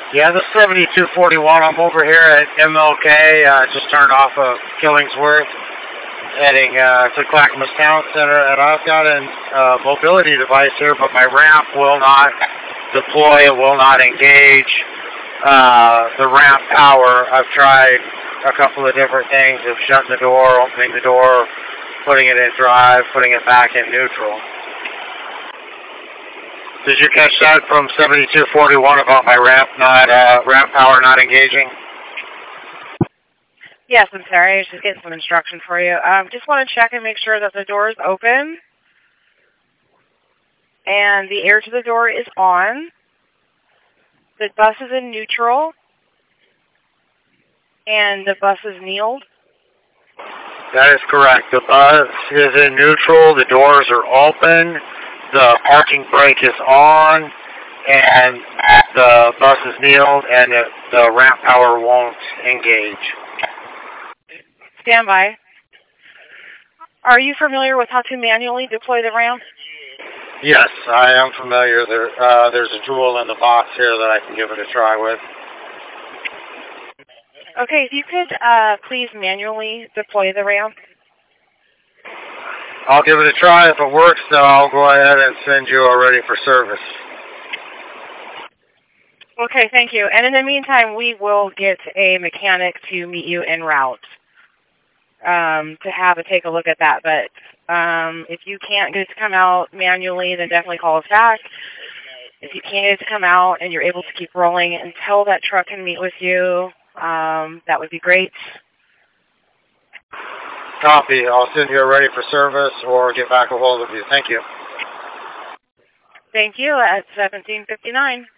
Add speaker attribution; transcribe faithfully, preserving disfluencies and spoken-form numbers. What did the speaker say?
Speaker 1: Yeah, this is seventy-two forty-one. I'm over here at M L K. Uh, just turned off of Killingsworth, heading uh, to Clackamas Town Center, and I've got a uh, mobility device here, but my ramp will not deploy. It will not engage uh, the ramp power. I've tried a couple of different things of shutting the door, opening the door, putting it in drive, putting it back in neutral. Did you catch that from seventy-two forty-one about my ramp not uh, ramp power not engaging?
Speaker 2: Yes, I'm sorry. I was just getting some instruction for you. Um, just want to check and make sure that the door is open and the air to the door is on. The bus is in neutral and the bus is kneeled.
Speaker 1: That is correct. The bus is in neutral. The doors are open. The parking brake is on, and the bus is kneeled, and the, the ramp power won't engage.
Speaker 2: Stand by. Are you familiar with how to manually deploy the ramp?
Speaker 1: Yes, I am familiar. There, uh, there's a tool in the box here that I can give it a try with.
Speaker 2: Okay, if you could uh, please manually deploy the ramp.
Speaker 1: I'll give it a try. If it works, then I'll go ahead and send you a ready for service.
Speaker 2: Okay, thank you. And in the meantime, we will get a mechanic to meet you en route um, to have a take a look at that. But um, if you can't get it to come out manually, then definitely call us back. If you can't get it to come out and you're able to keep rolling until that truck can meet with you, um, that would be great.
Speaker 1: Copy. I'll send you a ready for service or get back a hold of you. Thank you.
Speaker 2: Thank you at seventeen fifty-nine.